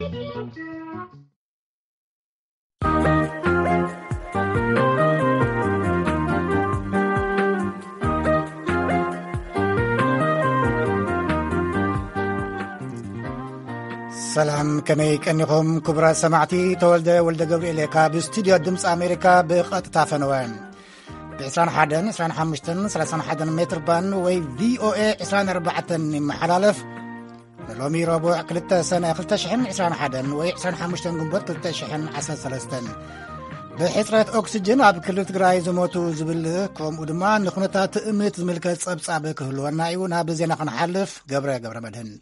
ሰላም ከመይ ቀኒኹም ክቡራት ሰማዕቲ ተወልደ ወልደ ገብርኤል ካብ ስቱድዮ ድምፂ ኣሜሪካ ብቐጥታ ፈነወ ብ21 25 31 ሜትር ባን ወይ ቪኦኤ 24 ይመሓላለፍ ሎሚ ረቡዕ 2 ሰነ 2021 ወይ 25 ግንቦት 2013 ብሕፅረት ኦክሲጅን ኣብ ክልል ትግራይ ዝሞቱ ዝብል ከምኡ ድማ ንኹነታት ትእምት ዝምልከት ጸብጻብ ክህልወና እዩ። ናብ ዜና ክንሓልፍ ገብረ መድህን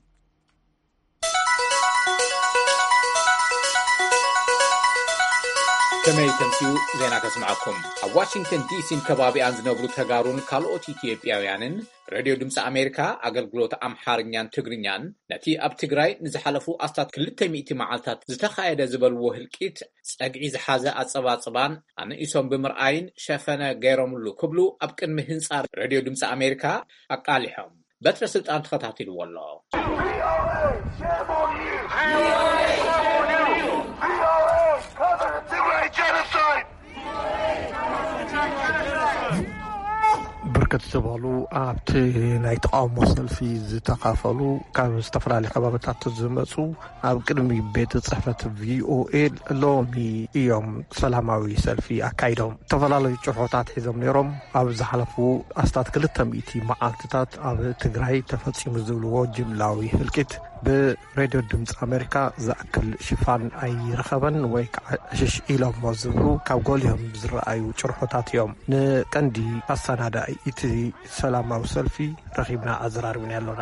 ከመይ ተምሲኡ ዜና ከስምዓኩም። ኣብ ዋሽንግተን ዲሲን ከባቢኣን ዝነብሩ ተጋሩን ካልኦት ኢትዮጵያውያንን ሬድዮ ድምፂ ኣሜሪካ ኣገልግሎት ኣምሓርኛን ትግርኛን ነቲ ኣብ ትግራይ ንዝሓለፉ ኣስታት 200 መዓልታት ዝተኻየደ ዝበልዎ ህልቂት ፀግዒ ዝሓዘ ኣፀባፅባን ኣነኢሶም ብምርኣይን ሸፈነ ገይሮምሉ ክብሉ ኣብ ቅድሚ ህንፃ ሬድዮ ድምፂ ኣሜሪካ ኣቃሊሖም በትረ ስልጣን ተኸታቲልዎ ኣሎ። ብርክት ዝበሉ ኣብቲ ናይ ተቃውሞ ሰልፊ ዝተካፈሉ ካብ ዝተፈላለዩ ከባቢታት ዝመፁ ኣብ ቅድሚ ቤት ጽሕፈት ቪኦኤ ሎሚ እዮም ሰላማዊ ሰልፊ ኣካይዶም ዝተፈላለዩ ጭርሖታት ሒዞም ነይሮም። ኣብ ዝሓለፉ ኣስታት 200 መዓልትታት ኣብ ትግራይ ተፈጺሙ ዝብልዎ ጅምላዊ ህልቂት ብሬድዮ ድምፂ ኣሜሪካ ዝኣክል ሽፋን ኣይረኸበን ወይ ከዓ ሽሽ ኢሎሞ ዝብሉ ካብ ጎሊኦም ዝረኣዩ ጭርሖታት እዮም። ንቀንዲ ኣሰናዳኢ እቲ ሰላማዊ ሰልፊ ረኺብና ኣዘራርብና ያለና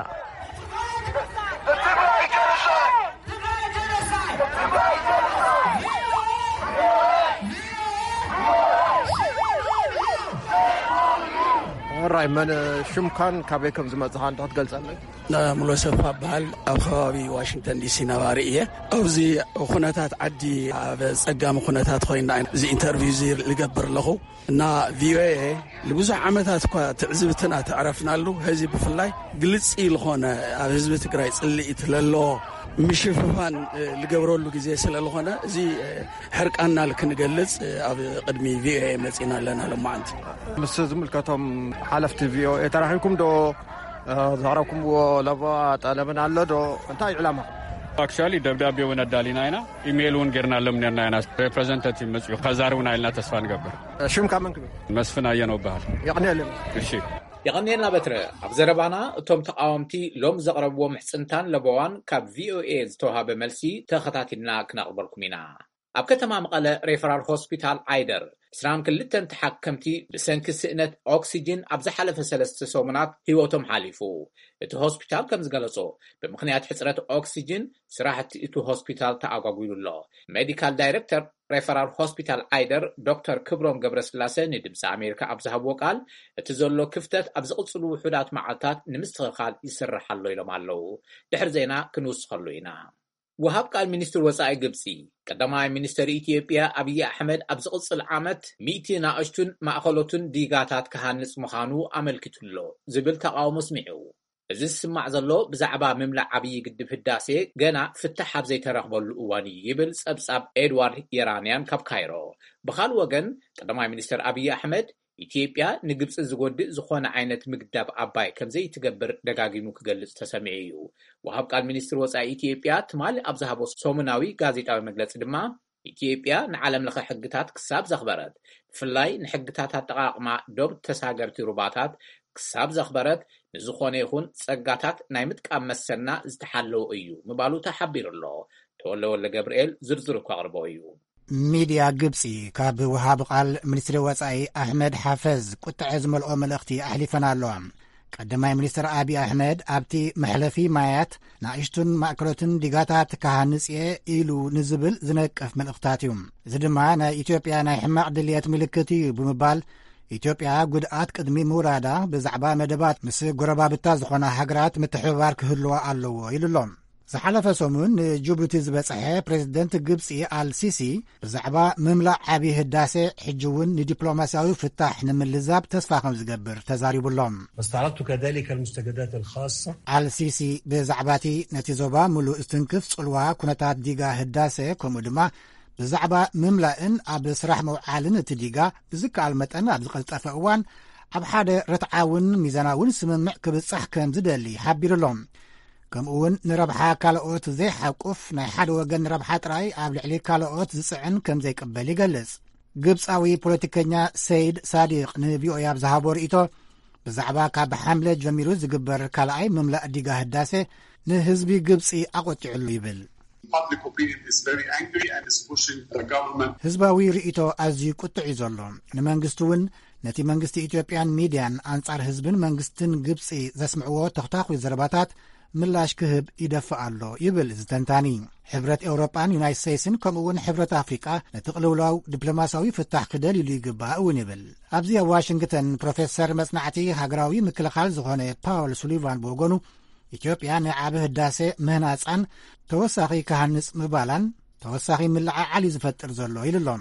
ራይ መን ሽምካን ካበይ ከም ዝመጽኻ እንትገልጸለይ ሙሉ ሰፋ በሃል ኣብ ከባቢ ዋሽንግተን ዲሲ ነባሪ እየ። ኣብዚ ኩነታት ዓዲ ኣብ ጸጋሚ ኩነታት ኮይና እዚ ኢንተርቪው ዝገብር ኣለኹ እና ቪኦኤ ለብዙሕ ዓመታት እኳ ትዕዝብትና ተዕረፍናሉ ህዚ ብፍላይ ግልጽ ዝኾነ ኣብ ህዝቢ ትግራይ ጽልኢት ለሎ ምሽፍፋን ልገብረሉ ግዜ ስለለኾነ እዚ ሕርቃና ልክንገልጽ ኣብ ቅድሚ ቪኦኤ መጺና ኣለና ለማዓንቲ ምስ ዝምልከቶም ሓለፍቲ ቪኦኤ ተራኺብኩም ዶ ዛረብኩምዎ ለባ ጠለብን ኣሎ ዶ እንታይ ዕላማ? አክቹዋሊ ደብዳቤ እውን አዳሊና ኢና ኢሜል እውን ገርና ለምነና ኢና ሪፕሬዘንታቲቭ መጽዩ ከዛሩና ኢልና ተስፋ ንገብር። ሽምካ መንክብ መስፍን አየነው ባህል ይቅነየለም። እሺ يغنينا بتر أبزربانا توم تقاومتي لوم زغربو محسنتان لبوان كاب VOA زتوها بملسي تخطاتنا كنقبلكمينا أبكتما مقالة ريفرال هوسبيتال عايدر سران كلتن تحكمتي بسنك سئنة أكسجين أبزحالة فسلسة سومنات هيوتم حاليفو إتو هوسبيتال كم زغلصو بمخنيات حسرة أكسجين سراحة إتو هوسبيتال تأقاقويلو الله ميديكال دايركتر ريفرال هوسبيتال عايدر دكتور كبروم قبرسلاسة ندمس أمريكا أبزهبو قال اتزولو كفتت أبزقصلو وحدات معالتات نمستغخال يسرح اللو إلو مالو دحر زينا كنوس خلوينا وهاب قال منستر وزاي قبسي قدماء منستر إثيوبيا أبي أحمد أبزقص العامت 200 ناقشتون مأخلوتون ديغاتات كهانس مخانو أملكتولو زبل تقاوم سمعو إذا السمع زلو بزعبا مملع عبي قدف الداسي قنا فتح بزي ترغبو الأواني يبل سبساب إدوارد إيرانيان كاب كايرو بخال وغن قدماء منستر أبي أحمد ኢትዮጵያ ንግብጽ ዝጎድእ ዝኾነ ዓይነት ምግዳብ ኣባይ ከምዘይ ትገብር ደጋጊሙ ክገልጽ ተሰሚዑ ወሃብ ቃል ሚኒስትር ወጻኢ ኢትዮጵያ ትማሊ ኣብ ዝሃቦ ሰሙናዊ ጋዜጣዊ መግለጺ ድማ ኢትዮጵያ ንዓለም ለኸ ሕግታት ክሳብ ዘኽበረት ብፍላይ ንሕግታት ኣጠቓቕማ ዶብ ተሳገርቲ ሩባታት ክሳብ ዘኽበረት ንዝኾነ ይኹን ጸጋታት ናይ ምጥቃም መሰና ዝተሓለወ እዩ ምባሉ ተሓቢሩ ኣሎ። ተወልደ ገብርኤል ዝርዝር እኳ ኣቕርቦ እዩ። ሚድያ ግብፂ ካብ ወሃብ ቃል ሚኒስትሪ ወጻኢ ኣሕመድ ሓፈዝ ቁጥዐ ዝመልኦ መልእኽቲ ኣሕሊፈና ኣለዋ። ቀዳማይ ሚኒስትር አብይ ኣሕመድ ኣብቲ መሕለፊ ማያት ናእሽቱን ማእከሎትን ዲጋታት ካሃንጽየ ኢሉ ንዝብል ዝነቅፍ መልእኽታት እዩ። እዚ ድማ ናይ ኢትዮጵያ ናይ ሕማቕ ድልየት ምልክት እዩ ብምባል ኢትዮጵያ ጉድኣት ቅድሚ ምውራዳ ብዛዕባ መደባት ምስ ጎረባብታ ዝኾና ሃገራት ምትሕብባር ክህልዋ ኣለዎ ኢሉሎም። ዝሓለፈ ሰሙን ንጅቡቲ ዝበጽሐ ፕሬዚደንት ግብፂ አልሲሲ ብዛዕባ ምምላእ ዓብዪ ህዳሴ ሕጂ እውን ንዲፕሎማስያዊ ፍታሕ ንምልዛብ ተስፋ ከም ዝገብር ተዛሪቡሎም واستعرضت كذلك المستجدات الخاصة አልሲሲ ብዛዕባቲ ነቲ ዞባ ሙሉእ እስትንክፍ ጽልዋ ኩነታት ዲጋ ህዳሴ ከምኡ ድማ ብዛዕባ ምምላእን ኣብ ስራሕ መውዓልን እቲ ዲጋ ብዝከኣል መጠን ኣብ ዝቐልጠፈ እዋን ኣብ ሓደ ረትዓውን ሚዛናውን ስምምዕ ክብጽሕ ከም ዝደሊ ሓቢሩሎም ከምኡውን ንረብሓ ካልኦት ዘይሓቁፍ ናይ ሓደ ወገን ረብሓ ጥራይ ኣብ ልዕሊ ካልኦት ዝጽዕን ከም ዘይቅበል ይገልጽ ግብፃዊ ፖለቲከኛ ሰይድ ሳዲቅ ንቪኦኤ ኣብ ዝሃቦ ርእቶ ብዛዕባ ካብ ሓምለ ጀሚሩ ዝግበር ካልኣይ ምምላእ ዲጋ ህዳሴ ንህዝቢ ግብፂ ኣቆጢዕሉ ይብል ህዝባዊ ርእቶ ኣዝዩ ቁጥዕ እዩ ዘሎ ንመንግስቲ እውን ነቲ መንግስቲ ኢትዮጵያን ሚድያን ኣንጻር ህዝብን መንግስትን ግብፂ ዘስምዕዎ ተኽታኺ ዘረባታት ምላሽ ክህብ ይደፍእ ኣሎ ይብል ዝተንታኒ ሕብረት ኤውሮጳን ዩናይትድ ስቴትስን ከምኡውን ሕብረት አፍሪቃ ነቲ ቅልውላው ዲፕሎማስያዊ ፍታሕ ክደልይሉ ይግባእ እውን ይብል ኣብዚ ኣብ ዋሽንግተን ፕሮፌሰር መጽናዕቲ ሃገራዊ ምክልኻል ዝኾነ ፓውል ሱሊቫን ብወገኑ ኢትዮጵያ ንዓቢ ህዳሴ ምህናፃን ተወሳኺ ካሃንጽ ምባላን ተወሳኺ ምልዓዓል ዝፈጥር ዘሎ ኢሉሎም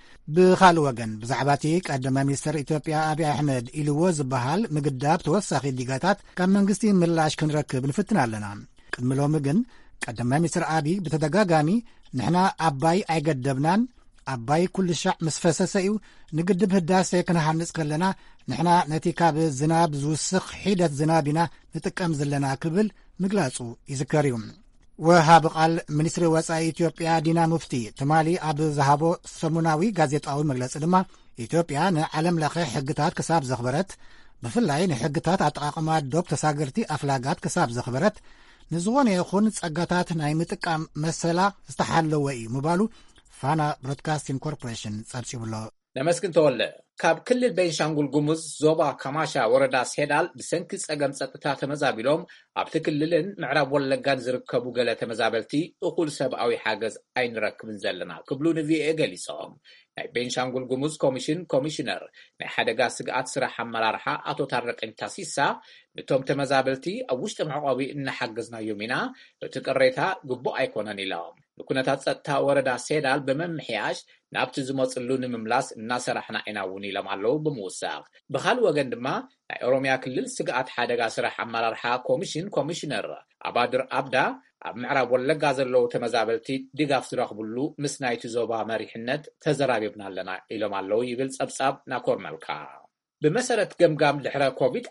ብኻልእ ወገን ብዛዕባቲ ቀዳማይ ሚኒስትር ኢትዮጵያ አብይ አሕመድ ኢልዎ ዝበሃል ምግዳብ ተወሳኺ ዲጋታት ካብ መንግስቲ ምላሽ ክንረክብ ንፍትን ኣለና ቅድሚ ሎሚ ግን ቀዳማይ ሚኒስትር አብይ ብተደጋጋሚ ንሕና ኣባይ ኣይገደብናን ኣባይ ኩሉ ሻዕ ምስ ፈሰሰ እዩ ንግድብ ህዳሴ ክንሃንጽ ከለና ንሕና ነቲ ካብ ዝናብ ዝውስኽ ሒደት ዝናብ ኢና ንጥቀም ዘለና ክብል ምግላጹ ይዝከር እዩ ወሃብ ቃል ሚኒስትሪ ወፃኢ ኢትዮጵያ ዲና ሙፍቲ ትማሊ ኣብ ዝሃቦ ሰሙናዊ ጋዜጣዊ መግለጺ ድማ ኢትዮጵያ ንዓለም ለኸ ሕግታት ክሳብ ዘኽበረት ብፍላይ ንሕግታት ኣጠቓቕማ ዶብ ተሳገርቲ ኣፍላጋት ክሳብ ዘኽበረት ንዝኾነ ይኹን ጸጋታት ናይ ምጥቃም መሰላ ዝተሓለወ እዩ ምባሉ ፋና ብሮድካስቲንግ ኮርፖሬሽን ጸብጺብሎ ነመስግን ተወለ ካብ ክልል ቤንሻንጉል ጉሙዝ ዞባ ካማሻ ወረዳ ሴዳል ብሰንኪ ጸገም ጸጥታ ተመዛቢሎም ኣብቲ ክልልን ምዕራብ ወለጋን ዝርከቡ ገለ ተመዛበልቲ እኹል ሰብኣዊ ሓገዝ ኣይንረክብን ዘለና ክብሉ ንቪኦኤ ገሊጾም ናይ ቤንሻንጉል ጉሙዝ ኮሚሽን ኮሚሽነር ናይ ሓደጋ ስግኣት ስራሕ ኣመራርሓ ኣቶ ታረቀኝ ታሲሳ ነቶም ተመዛበልቲ ኣብ ውሽጢ መዕቆቢ እናሓገዝናዮም ኢና እቲ ቅሬታ ግቡእ ኣይኮነን ኢሎም ንኩነታት ጸጥታ ወረዳ ሴዳል በመምሕያሽ ናብቲ ዝመጽሉ ንምምላስ እናሰራሕና ኢና እውን ኢሎም ኣለዉ ብምውሳኽ ብኻልእ ወገን ድማ ናይ ኦሮምያ ክልል ስግኣት ሓደጋ ስራሕ ኣመራርሓ ኮሚሽን ኮሚሽነር ኣባድር ኣብዳ ኣብ ምዕራብ ወለጋ ዘለዉ ተመዛበልቲ ድጋፍ ዝረኽብሉ ምስ ናይቲ ዞባ መሪሕነት ተዘራቢብና ኣለና ኢሎም ኣለዉ ይብል ጸብጻብ ናኮር መልካ ብመሰረት ገምጋም ድሕረ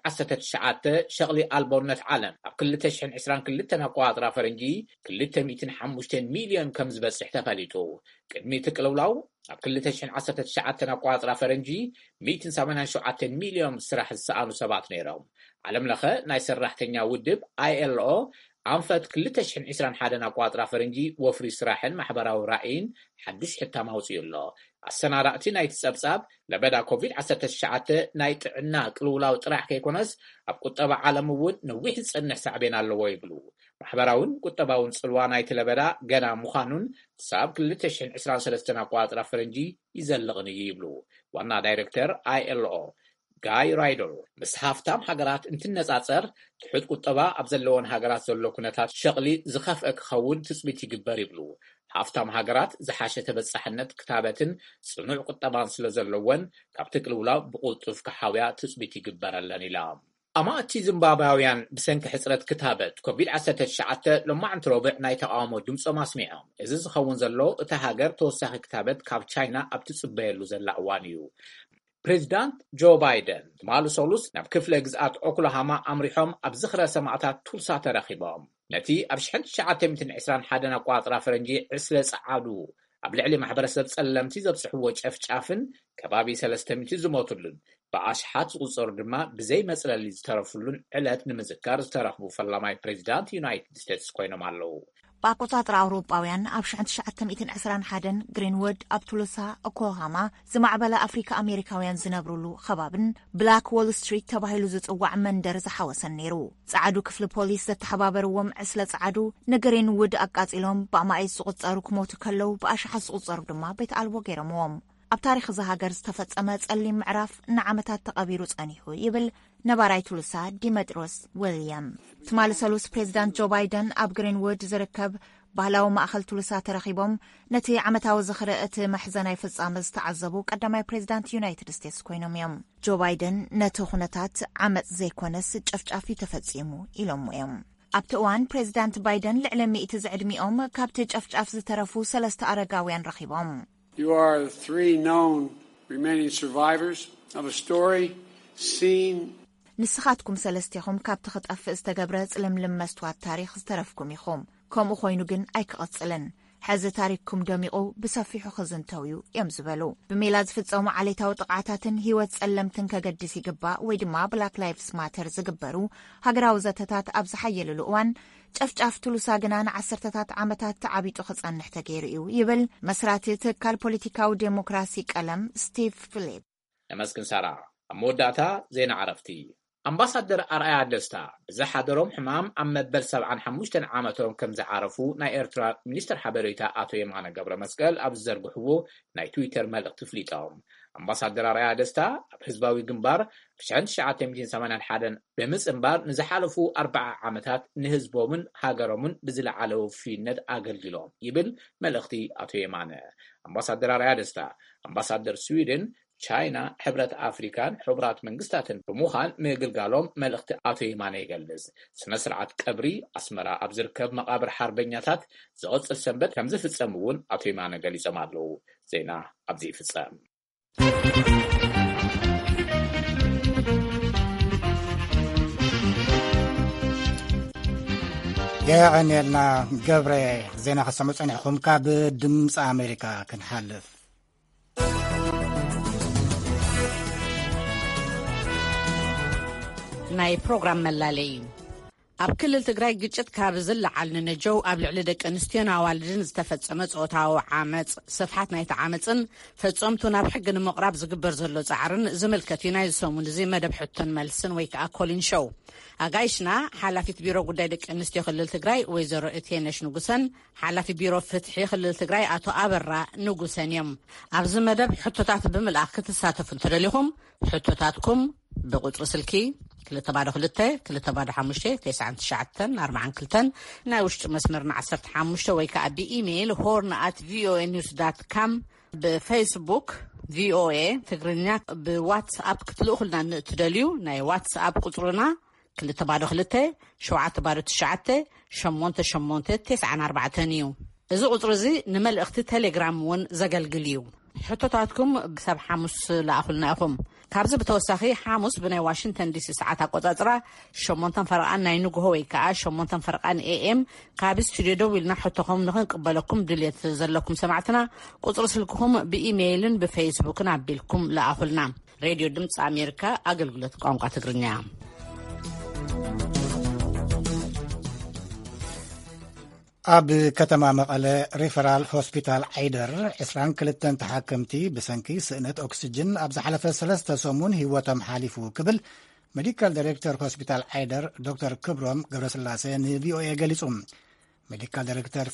ኮቪድ-19 ሸቕሊ ኣልቦነት ዓለም ኣብ 2022 ኣቆጻጽራ ፈረንጂ 205 ሚልዮን ከም ዝበጽሕ ተፈሊጡ ቅድሚ ትቅልውላው ኣብ 2019 ኣቆጻጽራ ፈረንጂ 187 ሚልዮን ስራሕ ዝሰኣኑ ሰባት ነይሮም ዓለም ለኸ ናይ ሰራሕተኛ ውድብ ILO ኣንፈት 2021 ኣቆጻጽራ ፈረንጂ ወፍሪ ስራሕን ማሕበራዊ ራእይን ሓድሽ ሕታም ኣውፅኡ ኣሎ ኣሰናዳእቲ ናይቲ ጸብጻብ ለበዳ ኮቪድ-19 ናይ ጥዕና ቅልውላው ጥራሕ ከይኮነስ ኣብ ቁጠባ ዓለም እውን ነዊሕ ዝጸንሕ ሳዕቤን ኣለዎ ይብሉ ማሕበራውን ቁጠባውን ጽልዋ ናይቲ ለበዳ ገና ምዃኑን ሳብ 2023 ኣቆጻጽራ ፈረንጂ ይዘልቕን እዩ ይብሉ ዋና ዳይሬክተር ILO ጋይ ራይደር ምስ ሃፍታም ሃገራት እንትነጻጸር ትሑት ቁጠባ ኣብ ዘለዎን ሃገራት ዘሎ ኩነታት ሸቕሊ ዝኸፍአ ክኸውን ትጽቢት ይግበር ይብሉ ሃፍታም ሃገራት ዝሓሸ ተበጻሕነት ክታበትን ጽኑዕ ቁጠባን ስለ ዘለወን ካብቲ ቅልውላው ብቁልጡፍ ክሓውያ ትጽቢት ይግበረለን ኢሎም ኣማእቲ ዚምባብያውያን ብሰንኪ ሕጽረት ክታበት ኮቪድ-19 ሎማዓንቲ ረቡዕ ናይ ተቃውሞ ድምፆም ኣስሚዖም እዚ ዝኸውን ዘሎ እታ ሃገር ተወሳኺ ክታበት ካብ ቻይና ኣብ ትጽበየሉ ዘላ እዋን እዩ ፕሬዚዳንት ጆ ባይደን ትማሉ ሰሉስ ናብ ክፍለ ግዝኣት ኦክላሃማ ኣምሪሖም ኣብ ዝኽረ ሰማዕታት ቱልሳ ተረኺቦም ነቲ ኣብ 1921 ኣቆጻጽራ ፈረንጂ ዕስለ ጸዓዱ ኣብ ልዕሊ ማሕበረሰብ ጸለምቲ ዘብጽሕዎ ጨፍጫፍን ከባቢ 300 ዝሞቱሉን ብኣሽሓት ዝቝጸሩ ድማ ብዘይ መጽለሊ ዝተረፉሉን ዕለት ንምዝካር ዝተረኽቡ ፈላማይ ፕሬዚዳንት ዩናይትድ ስቴትስ ኮይኖም ኣለዉ ብኣቆጻጽራ ኣውሮጳውያን ኣብ 1921 ግሪንውድ ኣብ ቱሉሳ ኦክላሃማ ዝማዕበለ ኣፍሪካ ኣሜሪካውያን ዝነብሩሉ ከባብን ብላክ ዎል ስትሪት ተባሂሉ ዝጽዋዕ መንደር ዝሓወሰን ነይሩ ጻዕዱ ክፍሊ ፖሊስ ዘተሓባበርዎም ዕስለ ጻዕዱ ንግሪንውድ ኣቃጺሎም ብኣማይት ዝቝጸሩ ክሞቱ ከለዉ ብኣሽሓት ዝቝጸሩ ድማ ቤት ኣልቦ ገይሮምዎም ኣብ ታሪክ ዝሃገር ዝተፈጸመ ጸሊም ምዕራፍ ንዓመታት ተቐቢሩ ጸኒሑ ይብል ነባራይ ቱሉሳ ዲሜጥሮስ ዊልያም። ትማሊ ሰሉስ ፕሬዚዳንት ጆ ባይደን ኣብ ግሪንውድ ዝርከብ ባህላዊ ማእኸል ቱሉሳ ተረኺቦም ነቲ ዓመታዊ ዝኽሪ እቲ መሕዘናይ ፍጻመ ዝተዓዘቡ ቀዳማይ ፕሬዚዳንት ዩናይትድ ስቴትስ ኮይኖም እዮም። ጆ ባይደን ነቲ ኩነታት ዓመፅ ዘይኮነስ ጨፍጫፊ ተፈጺሙ ኢሎም እዮም። ኣብቲ እዋን ፕሬዚዳንት ባይደን ልዕሊ 100 ዝዕድሚኦም ካብቲ ጨፍጫፍ ዝተረፉ 3 ኣረጋውያን ረኺቦም። You are the 3 known remaining survivors of a story seen. ንስኻትኩም ሰለስቲኹም ካብቲ ኽጠፍእ ዝተገብረ ጽልምልም መስትዋት ታሪክ ዝተረፍኩም ኢኹም። ከምኡ ኮይኑ ግን ኣይክቐጽልን። ሕዚ ታሪክኩም ደሚቑ ብሰፊሑ ኽዝንተው እዩ እዮም ዝበሉ። ብሜላ ዝፍጸሙ ዓሌታዊ ጥቕዓታትን ህይወት ጸለምትን ከገድስ ይግባእ ወይ ድማ ብላክ ላይቭስ ማተር ዝግበሩ ሃገራዊ ዘተታት ኣብ ዝሓየልሉ እዋን ጨፍጫፍ ቱሉሳ ግና ን10ታት ዓመታት ተዓቢጡ ኽጸንሕ ተገይሩ እዩ ይብል መስራቲ ትካል ፖለቲካዊ ዴሞክራሲ ቀለም ስቲቭ ፊሊፕ። ነመስግን ሳራ። ኣብ መወዳእታ ዜና ዓረፍቲ ኣምባሳደር ኣርኣያ ደስታ ብዝሓደሮም ሕማም ኣብ መበል 75 ዓመቶም ከም ዝዓረፉ ናይ ኤርትራ ሚኒስትር ሓበሬታ ኣቶ የማነ ገብረ መስቀል ኣብ ዝዘርግሕዎ ናይ ትዊተር መልእኽቲ ፍሊጦም። ኣምባሳደር ኣርኣያ ደስታ ኣብ ህዝባዊ ግንባር ብ1981 ብምጽንባር ንዝሓለፉ 40 ዓመታት ንህዝቦምን ሃገሮምን ብዝለዓለ ውፍይነት ኣገልግሎም ይብል መልእኽቲ ኣቶ የማነ። ኣምባሳደር ኣርኣያ ደስታ ኣምባሳደር ስዊድን ቻይና ሕብረት ኣፍሪካን ሕቡራት መንግስታትን ብምዃን ምግልጋሎም መልእኽቲ ኣቶ የማነ ይገልጽ። ስነ ስርዓት ቀብሪ ኣስመራ ኣብ ዝርከብ መቃብር ሓርበኛታት ዝቕጽል ሰንበት ከም ዝፍጸም እውን ኣቶ የማነ ገሊጾም ኣለዉ። ዜና ኣብዚ ይፍጸም። የዕኔልና ገብረ ዜና ከሰሙ ጸኒሕኩም ካብ ድምፂ ኣሜሪካ ክንሓልፍ። ናይ ፕሮግራም መላለይ ኣብ ክልል ትግራይ ግጭት ካብ ዝለዓል ንነጀው ኣብ ልዕሊ ደቂ ኣንስትዮን ኣዋልድን ዝተፈጸመ ጾታዊ ዓመፅ ስፍሓት ናይቲ ዓመፅን ፈጸምቱ ናብ ሕጊ ንምቕራብ ዝግበር ዘሎ ጻዕርን ዝምልከት እዩ ናይ ሰሙን እዚ መደብ ሕቶን መልስን ወይ ከዓ ኮሊን ሾው። ኣጋይሽና ሓላፊት ቢሮ ጉዳይ ደቂ ኣንስትዮ ክልል ትግራይ ወይዘሮ እቴነሽ ንጉሰን፣ ሓላፊ ቢሮ ፍትሒ ክልል ትግራይ አቶ ኣበራ ንጉሰን እዮም። ኣብዚ መደብ ሕቶታት ብምልኣኽ ክትሳተፉ እንተደሊኹም ሕቶታትኩም ብቁጽሪ ስልኪ 222-255-9942 ናይ ውሽጢ መስመርና 15 ወይ ከዓ ብኢሜይል horn@voanews.com ብፌስቡክ ቪኦኤ ትግርኛ ብዋትስኣፕ ክትልእኹልና እትደልዩ ናይ ዋትስኣፕ ቁጽሩና 222-799-8894 እዩ። እዚ ቁጽሪ እዚ ንመልእኽቲ ቴሌግራም እውን ዘገልግል እዩ። ሕቶታትኩም ብሰብ ሓሙስ ለኣኹልና ኢኹም። ካብዚ ብተወሳኺ ሓሙስ ብናይ ዋሽንግተን ዲሲ ሰዓት ኣቆጻጽራ 8 ፈረቓን ናይ ንግሆ ወይ ከዓ 8 ፈረቓን ኤኤም ካብ ስቱድዮ ደው ኢልና ሕቶኹም ንኽንቅበለኩም ድልየት ዘለኩም ሰማዕትና ቁጽሪ ስልክኹም ብኢሜይልን ብፌስቡክን ኣቢልኩም ለኣኹልና። ሬድዮ ድምፂ ኣሜሪካ ኣገልግሎት ቋንቋ ትግርኛ። ኣብ ከተማ መቐለ ሪፈራል ሆስፒታል ዓይደር 22 ተሓከምቲ ብሰንኪ ስእነት ኦክሲጅን ኣብ ዝሓለፈ 3 ሰሙን ህይወቶም ሓሊፉ ክብል ሜዲካል ዳይሬክተር ሆስፒታል ዓይደር ዶክተር ክብሮም ገብረስላሴ ንቪኦኤ ገሊጹ። ሜዲካል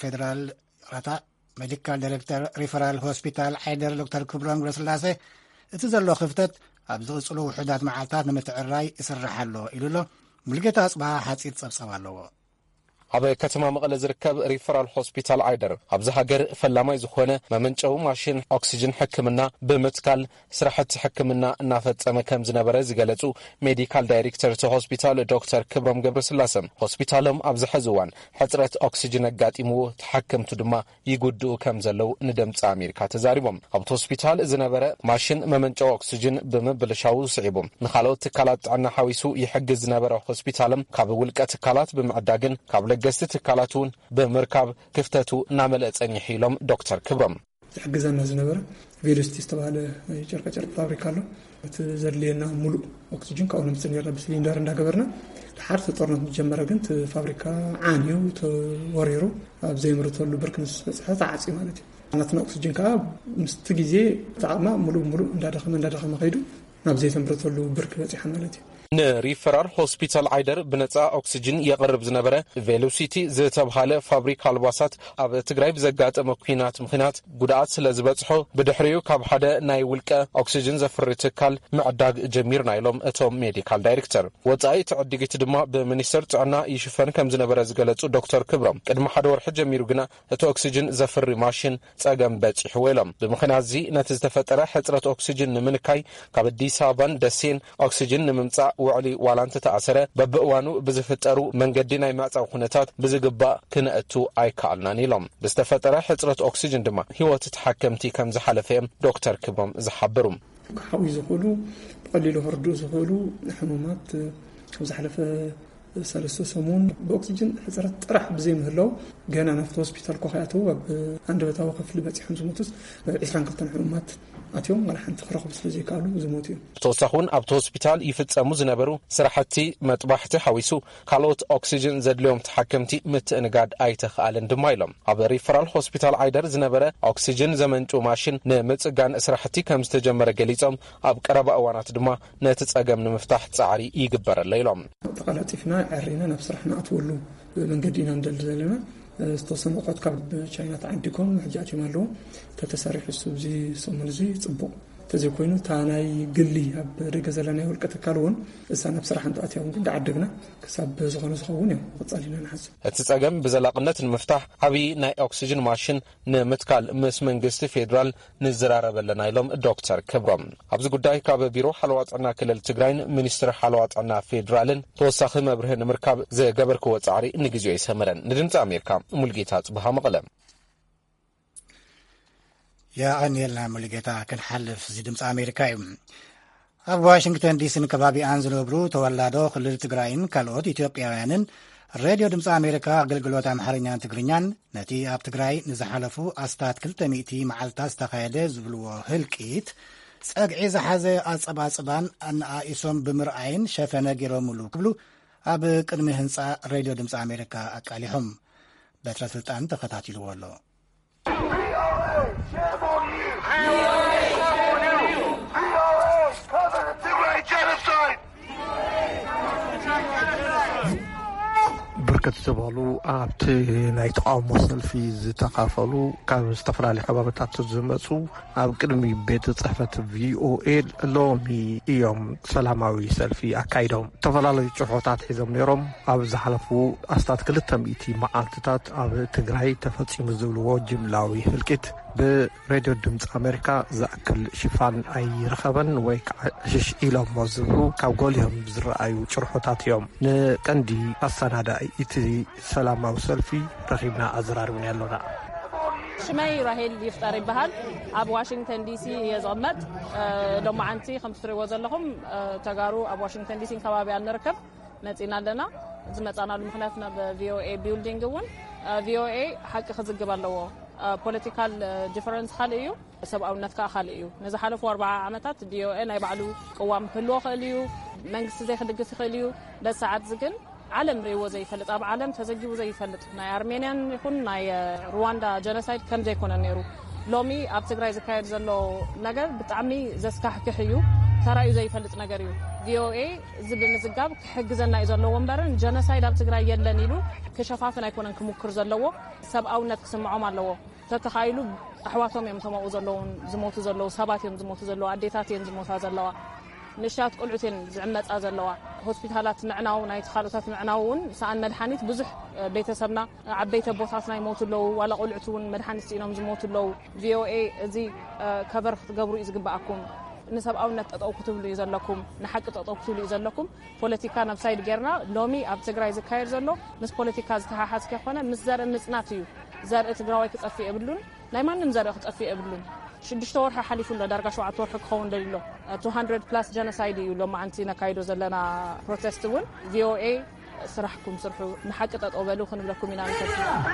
ዳይሬክተር ሪፈራል ሆስፒታል ዓይደር ዶክተር ክብሮም ገብረስላሴ እቲ ዘሎ ክፍተት ኣብ ዝቕጽሉ ውሕዳት መዓልታት ንምትዕራይ ይስራሕ ኣሎ ኢሉሎ። ሙልጌታ ኣጽባሃ ሓጺር ጸብጸብ ኣለዎ። ኣብ ከተማ መቐለ ዝርከብ ሪፈራል ሆስፒታል ዓይደር ኣብዚ ሃገር ፈላማይ ዝኾነ መመንጨዊ ማሽን ኦክሲጅን ሕክምና ብምትካል ስራሕቲ ሕክምና እናፈጸመ ከም ዝነበረ ዝገለጹ ሜዲካል ዳይሬክተር እቲ ሆስፒታል ዶክተር ክብሮም ገብረስላሴ ሆስፒታሎም ኣብዚ ሕዚ እዋን ሕፅረት ኦክሲጅን ኣጋጢምዎ ተሓከምቱ ድማ ይጉድኡ ከም ዘለው ንድምፂ ኣሜሪካ ተዛሪቦም። ኣብቲ ሆስፒታል ዝነበረ ማሽን መመንጨዊ ኦክሲጅን ብምብልሻው ስዒቦም ንኻልኦት ትካላት ጥዕና ሓዊሱ ይሕግዝ ዝነበረ ሆስፒታሎም ካብ ውልቀ ትካላት ብምዕዳግን ካብ ገስቲ ትካላቱን ብምርካብ ክፍተቱ እናመልአ ጸኒሑ ኢሎም ዶክተር ክብሮም ዝሕግዘና ዝነበረ ቬሎሲቲ ዝተባሃለ ጨርቃጨርቅ ፋብሪካ ኣሎ። እቲ ዘድልየና ሙሉእ ኦክሲጅን ካብኡ ንምፅእ ነርና ብሲሊንደር እንዳገበርና ድሓር ጦርነት ጀመረ። ግን ፋብሪካ ዓንዩ ተወሪሩ ኣብ ዘይምርተሉ ብርክ ምስ በፅሐ ተዓፂ ማለት እዩ። ናትና ኦክሲጅን ከዓ ምስቲ ግዜ ተዓቕማ ሙሉእ እንዳደኸመ ከይዱ ናብ ዘይተምርተሉ ብርክ በፂሐ ማለት እዩ። ንሪፈራል ሆስፒታል አይደር ብነጻ ኦክሲጅን የቅርብ ዝነበረ ቬሎሲቲ ዝተብሃለ ፋብሪካ አልባሳት ኣብ ትግራይ ብዘጋጠመ ኩናት ምክንያት ጉድኣት ስለ ዝበጽሖ ብድሕሪኡ ካብ ሓደ ናይ ውልቀ ኦክሲጅን ዘፍሪ ትካል ምዕዳግ ጀሚርና ኢሎም እቶም ሜዲካል ዳይሬክተር ወጻኢ ትዕድጊት ድማ ብሚኒስተር ጥዕና ይሽፈን ከም ዝነበረ ዝገለጹ ዶክተር ክብሮም ቅድሚ ሓደ ወርሒ ጀሚሩ ግና እቲ ኦክሲጅን ዘፍሪ ማሽን ጸገም በጽሑ ኢሎም ብምክንያት እዚ ነቲ ዝተፈጠረ ሕጽረት ኦክሲጅን ንምንካይ ካብ አዲስ አበባን ደሴን ኦክሲጅን ንምምጻእ ውዕሊ ዋላንተ ተኣሰረ በብእዋኑ ብዝፍጠሩ መንገዲ ናይ ማዕጻው ኩነታት ብዝግባእ ክነእቱ ኣይከኣልናን ኢሎም ብዝተፈጠረ ሕጽረት ኦክሲጅን ድማ ህይወት ተሓከምቲ ከም ዝሓለፈም ዶክተር ክብሮም ዝሓበሩ ክሓዊ ዝኽእሉ ብቐሊሉ ክርድኡ ዝኽእሉ ሕሙማት ዝሓለፈ ሰለስተ ሰሙን ብኦክሲጅን ሕጽረት ጥራሕ ብዘይ ምህላው ገና ናፍቲ ሆስፒታል ኮኸያተው ኣብ አንደበታዊ ክፍሊ በፂሖም ዝሞቱስ 22 ሕሙማት ኣትዮም ወላ ሓንቲ ክረኽቡ ስለዘይከኣሉ ዝሞቱ እዮም ብተወሳኺ ኣብቲ ሆስፒታል ይፍጸሙ ዝነበሩ ስራሕቲ መጥባሕቲ ሓዊሱ ካልኦት ኦክሲጅን ዘድልዮም ተሓከምቲ ምትእንጋድ ኣይተኸኣልን ድማ ኢሎም ኣብ ሪፈራል ሆስፒታል አይደር ዝነበረ ኦክሲጅን ዘመንጩ ማሽን ንምጽጋን ስራሕቲ ከም ዝተጀመረ ገሊጾም ኣብ ቀረባ እዋናት ድማ ነቲ ጸገም ንምፍታሕ ጻዕሪ ይግበረለ ኢሎም ተቐላጢፍና ዕሪና ናብ ስራሕና ኣትወሉ መንገዲና እንደል ዘለና ዝተወሰነ ቆት ካብ ቻይና ተዓዲጎም ሕጃጅም ኣለዎ ተተሰሪሑ ሱብዚ ሰሙንዚ ጽቡቕ ተዘይኮይኑ ታናይ ግሊ ኣብ ደገ ዘለና ውልቀ ትካል እውን እሳና ብስራሕ እንተኣትያውን ግን ዳዓደግና ክሳብ ዝኾነ ዝኸውን እዮም ወጻሊና ንሓስብ እቲ ጸገም ብዘላቕነት ንምፍታሕ ዓብዪ ናይ ኦክሲጅን ማሽን ንምትካል ምስ መንግስቲ ፌደራል ንዘራረበለና ኢሎም ዶክተር ክብሮም ኣብዚ ጉዳይ ካብ ቢሮ ሓለዋ ጥዕና ክልል ትግራይን ሚኒስትሪ ሓለዋ ጥዕና ፌደራልን ተወሳኺ መብርሂ ንምርካብ ዝገበርክዎ ጻዕሪ ንግዜኡ ይሰምረን ንድምፂ ኣሜሪካ ሙልጌታ ጽብሃ መቐለ የአንየልና ሙሉጌታ ክንሓልፍ እዚ ድምፂ ኣሜሪካ እዩ ኣብ ዋሽንግተን ዲሲን ከባቢኣን ዝነብሩ ተወላዶ ክልል ትግራይን ካልኦት ኢትዮጵያውያንን ሬድዮ ድምፂ ኣሜሪካ ኣገልግሎት ኣምሓርኛን ትግርኛን ነቲ ኣብ ትግራይ ንዝሓለፉ ኣስታት 200 መዓልታት ዝተኻየደ ዝብልዎ ህልቂት ጸግዒ ዝሓዘ ኣጸባጽባን ኣነኣኢሶም ብምርኣይን ሸፈነ ገይሮምሉ ክብሉ ኣብ ቅድሚ ህንፃ ሬድዮ ድምፂ ኣሜሪካ ኣቃሊሖም በትረ ስልጣን ተኸታቲልዎ ኣሎ ብርክት ዝበሉ ኣብቲ ናይ ተቃውሞ ሰልፊ ዝተካፈሉ ካብ ዝተፈላለዩ ከባቢታት ዝመፁ ኣብ ቅድሚ ቤት ጽሕፈት ቪኦኤ ሎሚ እዮም ሰላማዊ ሰልፊ ኣካይዶም ተፈላለዩ ጭርሖታት ሒዞም ነይሮም ኣብ ዝሓለፉ ኣስታት 200 መዓልትታት ኣብ ትግራይ ተፈጺሙ ዝብልዎ ጅምላዊ ህልቂት ብሬድዮ ድምፂ ኣሜሪካ ዝኣክል ሽፋን ኣይረኸበን ወይ ከዓ ሽሽ ኢሎም ዝብሉ ካብ ጎሊኦም ዝረኣዩ ጭርሖታት እዮም ንቀንዲ ኣሰናዳኢ እቲ ሰላማዊ ሰልፊ ረኺብና ኣዘራርብና ኣለና ሽመይ ራሄል ይፍጠር ይበሃል ኣብ ዋሽንግተን ዲሲ የዝቕመጥ ሎማዓንቲ ከም ትሪእዎ ዘለኹም ተጋሩ ኣብ ዋሽንግተን ዲሲ ከባቢ ንርከብ መፂና ኣለና ዝመፃናሉ ምክንያት ናብ ቪኦኤ ቢልዲንግ እውን ቪኦኤ ሓቂ ክዝግብ ኣለዎ ፖለቲካል ዲፈረንስ ካልእ እዩ ሰብኣውነት ከዓ ካልእ እዩ ንዝሓለፉ 40 ዓመታት ቪኦኤ ናይ ባዕሉ ቅዋም ክህልዎ ክእል እዩ መንግስቲ ዘይክድግስ ይኽእል እዩ በሰዓት ዝግን ዓለም ሪእዎ ዘይፈልጥ ኣብ ዓለም ተዘጊቡ ዘይፈልጥ ናይ ኣርሜንያን ይኹን ናይ ሩዋንዳ ጀኖሳይድ ከም ዘይኮነ ነይሩ ሎሚ ኣብ ትግራይ ዝካየድ ዘሎ ነገር ብጣዕሚ ዘስካሕክሕ እዩ ተራእዩ ዘይፈልጥ ነገር እዩ ቪኦኤ እዚ ብምዝጋብ ክሕግዘና እዩ ዘለዎ እምበርን ጀኖሳይድ ኣብ ትግራይ የለን ኢሉ ክሸፋፍን ኣይኮነን ክሙክር ዘለዎ ሰብኣውነት ክስምዖም ኣለዎ ተተኻኢሉ ኣሕዋቶም እዮም ተመኡ ዘለውን ዝሞቱ ዘለዉ ሰባት እዮም ዝሞቱ ዘለዋ ኣዴታት እዮም ዝሞታ ዘለዋ ንሻት ቁልዑትን ዝዕመፃ ዘለዋ ሆስፒታላት ምዕናው ናይ ተኻልኦታት ምዕናው እውን ሰኣን መድሓኒት ብዙሕ ቤተሰብና ዓበይቲ ቦታትና ይሞቱ ኣለዉ ዋላ ቁልዑት እውን መድሓኒት ኢኖም ዝሞቱ ኣለዉ ቪኦኤ እዚ ከበር ክትገብሩ እዩ ዝግባኣኩም ንሰብኣውነት ጠጠው ክትብሉ እዩ ዘለኩም ንሓቂ ጠጠው ክትብሉ እዩ ዘለኩም ፖለቲካ ናብ ሳይድ ጌርና ሎሚ ኣብ ትግራይ ዝካየድ ዘሎ ምስ ፖለቲካ ዝተሓሓዝ ከኾነ ምስ ዘርኢ ምጽናት እዩ ዘርኢ ትግራዋይ ክጠፍእ የብሉን ናይ ማንም ዘርኢ ክጠፍእ የብሉን 6 ወርሒ ሓሊፉ ዳርጋ 7 ወርሒ ክኸውን ደሊሎ 200 ፕላስ ጀኖሳይድ እዩ ሎማዓንቲ ነካይዶ ዘለና ፕሮቴስት እውን ቪኦኤ ስራሕኩም ስርሑ ንሓቂ ጠጠው በሉ ክንብለኩም ኢና ንፈቱ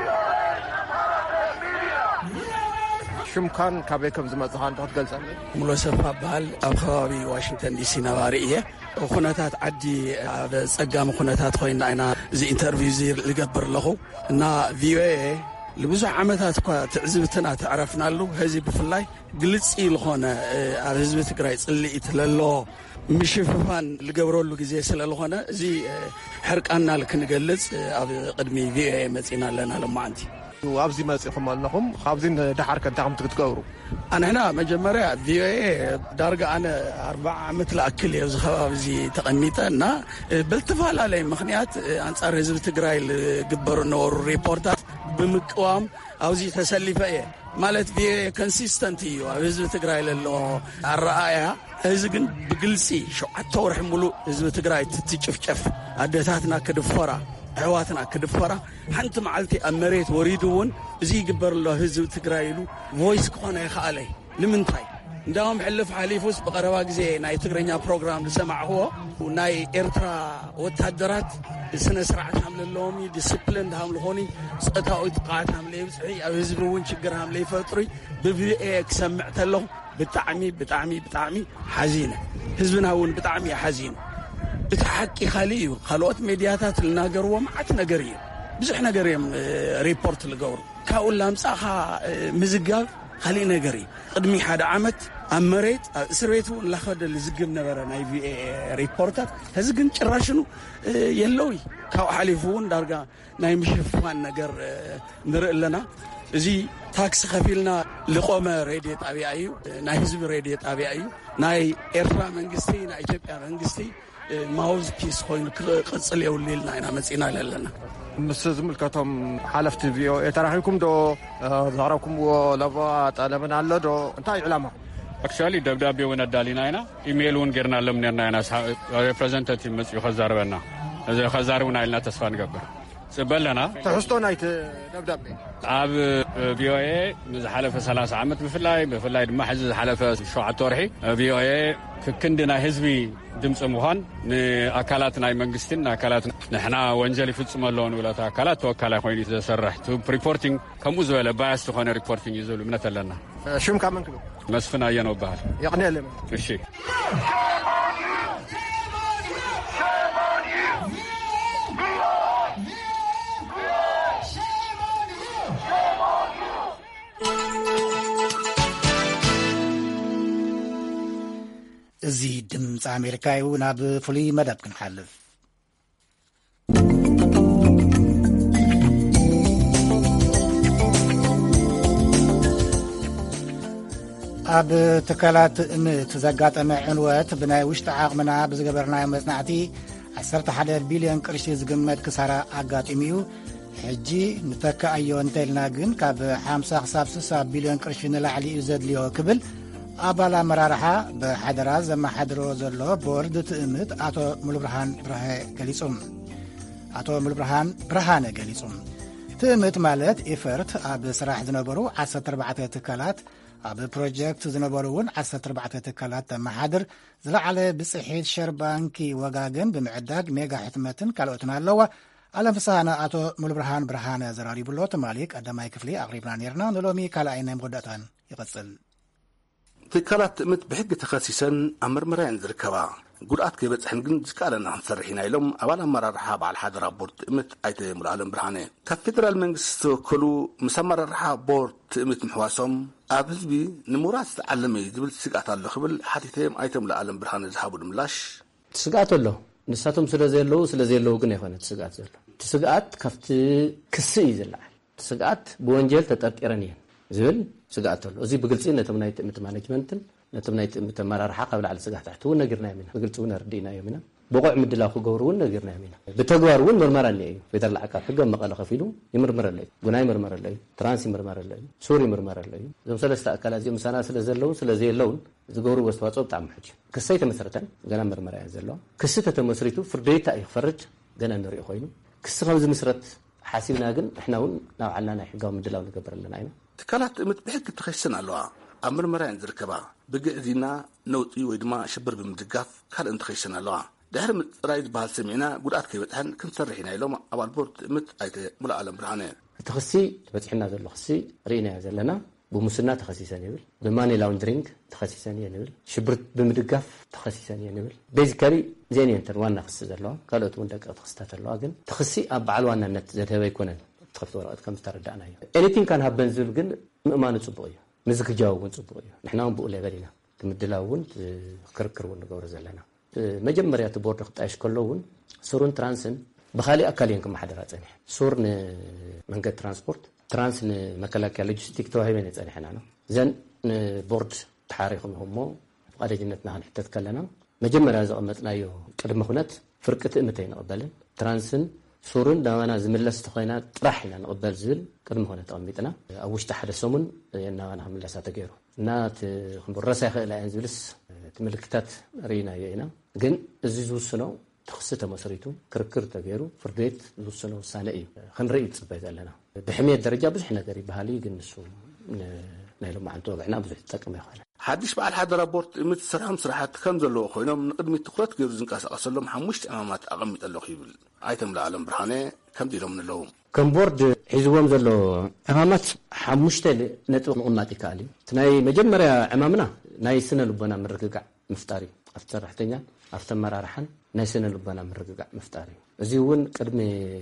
ሽምካን ካበይ ከም ዝመጽኻ እንትገልጸኒ ሙሉ ሰፋ በሃል ኣብ ከባቢ ዋሽንግተን ዲሲ ነባሪ እየ ኩነታት ዓዲ ኣብ ጸጋሚ ኩነታት ኮይና ኢና እዚ ኢንተርቪው ዝገብር ኣለኹ እና ቪኦኤ لبزح عمتات كوا تعزبتنا تعرفنا له هذه بفلاي قلتي لخونا على حزب تقراي صلي يتللو مشففان لقبروا له جزء سلا لخونا زي حرق أنا لك نقلص قدمي في متينا لنا لما عندي وابزي ما يصيركم لهم خابزين دحر كنتاهم تقدروا أنا هنا مجمرة في درجة أنا 4 مثل أكل يزخوا زي تقنيتنا بالتفاعل عليه مخنيات أنصار حزب تقراي قبر نور ريبورتات بمقوام أو زي تسلفة مالت في كونسيستنتي حزب تقراي لله الرأي هزقن بقلسي شو عطور حملو حزب تقراي تتشفشف عدتاتنا كدفرة حواتنا كدفرة حنت معلتي أمريت وريدون زي قبر الله حزب تقراي له فويس كونه يخالي لمنتاي داوم حلف حليفوس بقرواق زي ناي تقرينيا بروجرام لسمع هو وناي إيرترا وتهدرات السنة سرعة حمل اللومي ديسيبلين حمل هوني سقطاء وتقاعد حمل يبصحي أو يزبرون شجر حمل يفطري بفي إيك سمعت له بتعمي حزينة حزبنا هون بتعمي حزين بتحكي خاليه خلوات ميدياتات الناقروا معت نقريه بزح نقريه ريبورت الجور كأول لامساخا مزقاف خلي نقري قدمي حدا عمت أمريت سريتو لخد اللي زقم نبرة ناي في ريبورتات هزقن شراشنو يلوي كاو حليفون دارجا ناي مشفوان نقر نرق لنا زي تاكس خفيلنا لقوم راديو طبيعي ناي حزب راديو طبيعي ناي إيرترا منجستي ناي إثيوبيا منجستي ماوز بيس خوين قصل يوليل ناينا مسينا لنا مسز ملكتهم حلفت فيو تراحكم دو ظهركم ولبا طلبنا له دو انتي علامه اكشوالي دبدابي وندالينا هنا ايميل ون غيرنا لمننا هنا ريبريزنتاتيف مسيو خزاربنا اذا خزاربنا لنا تسفا نقبر سبلنا تحسطو نايت دبدابي اب بي او اي حلف 30 عام بفلاي ما حز حلف شوعه تورحي بي او اي كندنا حزبي دمص مهان ناكالاتنا منغستنا اكالاتنا نحنا وانجلي فصم لون ولا اكالات توكالا خويني تسرح تو ريبورتينغ كم زوله باس تخون ريبورتينغ يزول منتلنا شوم كامنكلو مسفنا ينو بحال يعني لم ماشي زي دمص أمريكاي وناب فلي مدب كنحلف أب تكالات تزقات عنوات بناي وشت عاقمنا بزقبرنا مصنعتي 11 بليون قرش زقمت كسارة عقات إميو حجي نتكا أيو انتلنا قن كاب 5 بليون قرش نلعلي يزد ليو كبل أبالا مرارحة بحدرا زما حدرو زلو بورد تأمت أتو ملبرهان برهانة قليصم تأمت مالت إفرت أب سراح زنبرو 14 تكالات أب بروجيكت زنبروون 14 تكالات تم حدر زلعلي بصحيت شربانكي وقاقن بمعداق ميغا حتمتن كالوتنا اللوة ألم فسانا أتو ملبرهان برهانة زراري بلوت مالك أداماي كفلي أغريبنا نيرنا نلومي كالاينا مغدتان يقصل تكالات مت بحق تخصيصا أمر مرين ذركبا قرأت كيف تحنقن ذكالنا نصرحين لهم أولا مرة رحاب على حد رابورت مت أيت ملعلم برهانة كفدرال منجست كلو مسمر رحاب بورت مت محواسهم أبزبي نمورات تعلمي جبل تسقات الله خبل حتيتهم أيت ملعلم برهانة ذهبوا الملاش تسقات الله نساتهم سلازيلو قني خانة تسقات زلو تسقات كفت كسي زلع تسقات بونجل تتأريرانيا زبل سقات الله وزي بقلتين نتمنيت مانجمنتن نتمنيت متمررحه قبل على سقات تحت ونقرنا يمنا بقلتونا ردينا يمنا بقع مدلاخ غورون نقرنا يمنا بتغوار ون مرمر لي فيدر العقاب حق مقال خفيلو يمرمر لي غناي مرمر لي ترانس مرمر لي سوري مرمر لي زم ثلاثه اكلات زم سنه سلازلون سلازيلون زغورو وستواصو بتاع محج كسيت مسرتن غنا مرمر يزلو كسته مسريتو فرديتا يخرج غنا نري خوينو كس خمس مسرت حاسبنا ግን احنا ناو علنا حقاو مدلاو نقبر لنا اينا تكالات متبحق تخشن الله أمر مرين ذركبا بقعدنا نوتي ويدما شبر بمدقاف كان انت خشن الله دهر رايد بحال سمعنا قرأت كيبتهن كنت صرحينا لهم أول بورد مت أيت ملا عالم برهانة تخصي تفتحنا ذا الخصي رينا زلنا بمسنا تخصيصا يبل بماني لاوندرينج تخصيصا ينبل شبرت بمدقاف تخصيصا ينبل بيزيكالي زين ينتر وانا خص زلوا قالوا وندق تخصتات الله ግን تخصي ابعل وانا نت زتبه يكونن تخفت ورقة كم تردعنا anything كان هبن زل جن ما نصبغيه مزك جاوبون صبغيه نحن بقول لغيرنا تمدلاون كركرون نقول زلنا مجمريا تبورد قطاش كلون سورون ترانسن بخالي أكلين كم حدا ثاني سورن منجد ترانسبورت ترانسن مكلاك لوجستيك توهي من ثاني حنا زين بورد تحريقهم هم قاعدة جنتنا حتى تكلنا مجمريا زقمتنا يو قدم خنات فرقة إمتين قبلن ترانسن سورن دوانا زملس تخينا طرحنا نقبل زل قدم خنات أميتنا أوش تحت سومن ينا أنا هم لسه تجيرو نات خبرة إلى أنزلس تملكتات رينا يينا جن زوجنا تخصته مسريته كركر تغيرو فرديت زوجنا سانئي خنريت صبيت لنا بحمية درجة بس إحنا قريب بحالي جنسو نايلو ما عنده وقعنا بس تكمل يا خالد حدش بعد حدا رابورت متسرهم صراحة كم زلوا خوينا من قدم التقرات غير زنقاس أصلهم حمشت أمامات أقمت الله خيبل عيتم العالم برهانة كم ديلهم من اللهم كم بورد حزبهم زلوا أمامات حمشت نتوق نقناتي كالي تناي مجمرة أمامنا ناي سنة لبنا من رقاق مفتاري أفتر رحتنا أفتر مرارحن ناي سنة لبنا من رقاق مفتاري زيون قدم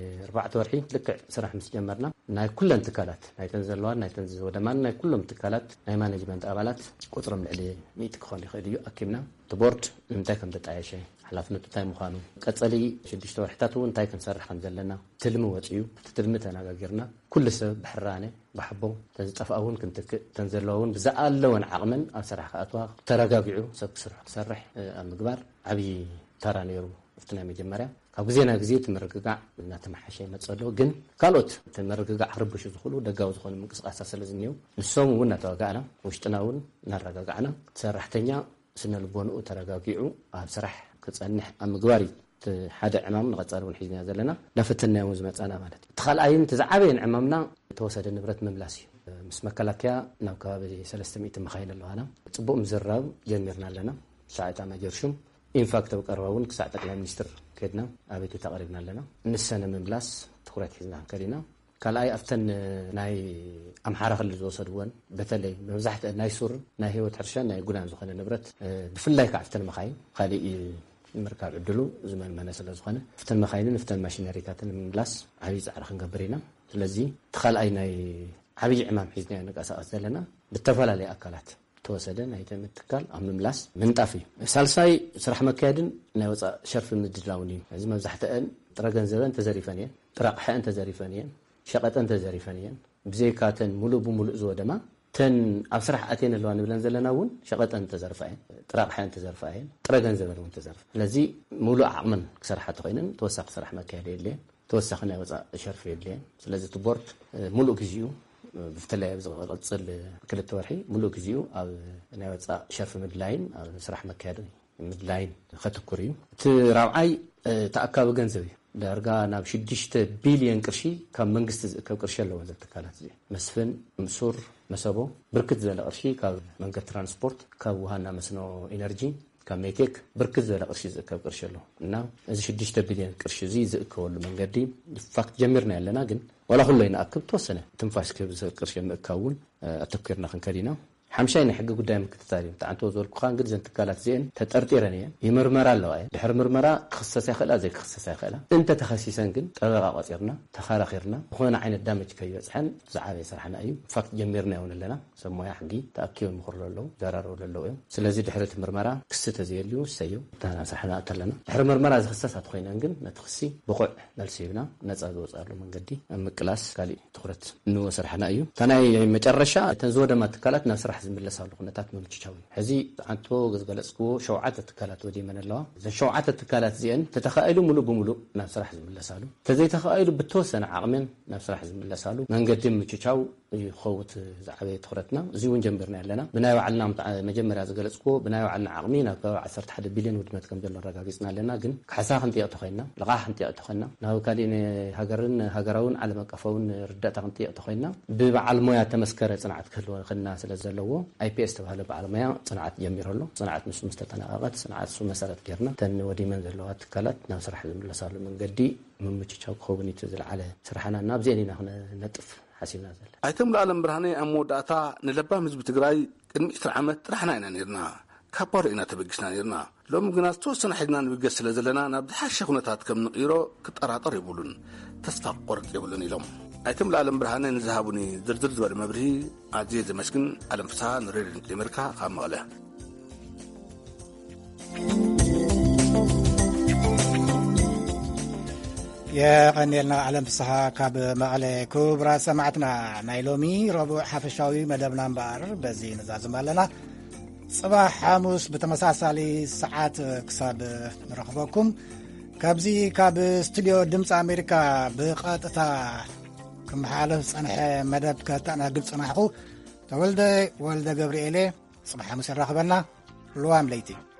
4 ورحي لك سرح مسجمرنا ناي كل انتقالات ناي تنزلوان ناي تنزل ودمان ناي كلهم انتقالات ناي مانجمنت أبالات قطرم العلي 100 خالي خيديو أكيمنا تبورد انتاي كم تتعايش حلافنته تاي مخانو قصلي شدشت ورحتاتو انتاي كنسرح خنزلنا تلمو وصيو تتلمت اناغيرنا كل سبب بحرانه بحبو تنطفاون كنت تنزلون بزالون عقمن اسرح خاطوا ترغاغيو سبسرح تسرح المغبار ابي ترانيرو فتنا مجمريا ካብ ግዜና ግዜ ትመረግጋዕ እና ተማሐሸይ መጸሎ ግን ካልኦት ተመረግጋዕ ሕርብሽ ዝኽሉ ደጋው ዝኾኑ ምንቅስቃሳት ስለዝኒው ንሶም እውን እናተዋጋዕና ውሽጥና እውን እናረጋጋዕና ሰራሕተኛ ስነ ልቦንኡ ተረጋጊዑ ኣብ ስራሕ ክጸንሕ ኣብ ምግባር ሓደ ዕማም ንቐጻሊ እውን ሒዝና ዘለና ዳፈተናዮ ዝመጻና ማለት ተኻልኣይን ተዛዓበየን ዕማምና ተወሰደ ንብረት መምላስ እዩ ምስ መከላከያ ናብ ከባቢ 300 መኻይን ኣለዋና ጽቡቕ ምዝራብ ጀሚርና ኣለና ሻዕታ ማጀርሹም ኢንፋክት ተቀርባውን ክሳዕ ጠቅላይ ሚኒስትር ከድና አቤቱ ተቀሪብና ኣለና ንሰነ መምላስ ትኩረት ሒዝና ከዲና ካልኣይ ኣፍተን ናይ ኣምሓራ ክልል ዝወሰድዎን በተለይ መብዛሕትኡ ናይ ሱር ናይ ህይወት ሕርሻ ናይ ጉዳን ዝኾነ ንብረት ብፍላይ ከዓፍተን መኻይን ካልእ ምርካብ ዕድሉ ዝመንመነ ስለ ዝኾነ ፍተን መኻይንን ፍተን ማሽነሪታትን ምምላስ ዓብዪ ፃዕሪ ክንገብር ኢና ስለዚ ተኻልኣይ ናይ ዓብዪ ዕማም ሒዝና ንቀሳቀስ ዘለና ብተፈላለየ ኣካላት ተወሰደ ናይ ተምትካል ኣብ ምምላስ ምንጣፍ እዩ ሳልሳይ ስራሕ መካየድን ናይ ወፃእ ሸርፊ ምድላውን እዩ እዚ መብዛሕትአን ጥረ ገንዘበን ተዘሪፈን እየን ጥረ ኣቕሓን ተዘሪፈን እየን ሸቐጠን ተዘሪፈን እየን ብዘይካተን ሙሉእ ብሙሉእ ዝወደማ ተን ኣብ ስራሕ ኣትየን ኣለዋ ንብለን ዘለና እውን ሸቐጠን ተዘርፋ እየን ጥረ ኣቕሓን ተዘርፋ እየን ጥረ ገንዘበን እውን ተዘርፋ ስለዚ ሙሉእ ዓቕመን ክሰርሓ ተኾይነን ተወሳኺ ስራሕ መካየድ የድልየን ተወሳኺ ናይ ወፃእ ሸርፊ የድልየን ስለዚ እቲ ቦርድ ሙሉእ ግዜኡ بفتلاي بزغلصل كلت ورحي ملو كزيو او ناي وصا شرف مدلاين او سرح مكاد مدلاين خطكوريو تراعي تاكاب ገንዘብ ዳርጋ ናብ 6 ቢልዮን ቅርሺ ካብ መንግስት ካብ ቅርሺ ያለው ወዘተ ተካላት እዚ መስፍን ምሱር መሰቦ ብርክት ዘለ ቅርሺ ካብ መንገድ ትራንስፖርት ካብ ውሃና መስኖ ኢነርጂ ካብ ሜቴክ ብርክት ዘለ ቅርሺ ዝከብ ቅርሺ ያለው እና እዚ 6 ቢልዮን ቅርሺ እዚ ዝእከወሉ መንገዲ ፋክት ጀሚርና ያለና ግን ولا كله ينأكل توصلنا تنفاس كيف قرش مكون أتفكرنا خنكرينا حمشي نحق قدام كتتاري تعنتو زول كخان قد زين تكالات زين تترتيرني يمرمر الله يحر مرمرة خصص يخلا زي خصص يخلا انت تخصيصا كن تغرق وصيرنا تخارا خيرنا وخونا عين الدمج كي يصحن زعابي صرحنا ايو فقط جميرنا هون لنا سموها حقي تاكيو مخر له ضرر له سلازي دحرت مرمرة كسته زي اليوم سيو تانا صحنا اتلنا دحر مرمرة خصصات خوينا كن نتخسي بقع نلسيبنا نصاد وصار له منقدي ام كلاس قالي تخرت انه صرحنا ايو تانا مጨረሻ ተንዝወደ ማትካላት ናስራሕ ዝምለሳሉ ኩነታት ምምችቻው ሕዚ አንቶ ገዝገለጽኩ ሸውዓተ ትካላት ወዲ መንለዋ ሸውዓተ ትካላት ዚን ተተኻኢሉ ሙሉ ብሙሉ ናብ ስራሕ ዝምለሳሉ ተዘይ ተኻኢሉ ብተወሰነ ዓቕምን ናብ ስራሕ ዝምለሳሉ መንገዲ ምምችቻው ይኸውት ዝዓበየ ትኹረትና እዚ እውን ጀምርና ያለና ብናይ ባዕልና መጀመርያ ዝገለጽኩ ብናይ ባዕልና ዓቕሚ ናብ 11 ቢልዮን ውድመት ከም ዘሎ ረጋጊጽና ኣለና ግን ካሕሳ ክንጥየቅ ተኾይና ልቓሕ ክንጥየቅ ተኾይና ናብ ካልእ ሃገርን ሃገራውን ዓለም አቀፋውን ርዳእታ ክንጥየቅ ተኾይና ብበዓል ሞያ ተመስከረ ጽንዓት ክህልዎ ክና ስለ ዘለዎ IPS ተባሃለ በዓል ሞያ ጽንዓት ጀሚረሉ ጽንዓት ምስ ተጠናቀቀት ጽንዓት ሱ መሰረት ጌርና ተን ወዲ መን ዘለዋ ትካላት ናብ ስራሕ ዝምለሳሉ መንገዲ ምምችቻው ክኸውኒት ዝለዓለ ስራሕና ናብ ዜኒና ነጥፍ حسيبنا زل ايتم العالم برهاني اموداتا نلبا مزب تግራይ ቅድሚ 10 ዓመት ጥራሕና ኢና ነርና ካባር ኢና ተበግስና ነርና ሎም ግን አስተወሰነ ሒድና ንብገስ ስለ ዘለና ናብ ዝሓሸ ኩነታት ከም ንቂሮ ክጠራጠር ይብሉን ተስፋ ቆርጥ ይብሉን ኢሎም ኣይተም ለዓለም ብርሃነ ንዝሃቡኒ ዝርዝር ዝበለ መብርሂ ኣዝየ ዘመስግን ዓለም ፍስሓ ንሬድዮ ኣሜሪካ ካብ መቐለ የቀኒልና ዓለም ፍስሓ ካብ መቐለ ክቡራት ሰማዕትና ናይ ሎሚ ረቡዕ ሓፈሻዊ መደብና እምበኣር በዚ ንዛዝም ኣለና ጽባሕ ሓሙስ ብተመሳሳሊ ሰዓት ክሳብ ንረኽበኩም ካብዚ ካብ ስቱድዮ ድምፂ ኣሜሪካ ብቐጥታ ክመሓላለፍ ፀንሐ መደብ ከተኣናግድ ፅናሕኹ ተወልደ ወልደ ገብርኤለ ጽባሕ ሓሙስ ይራኽበና ልዋም ለይቲ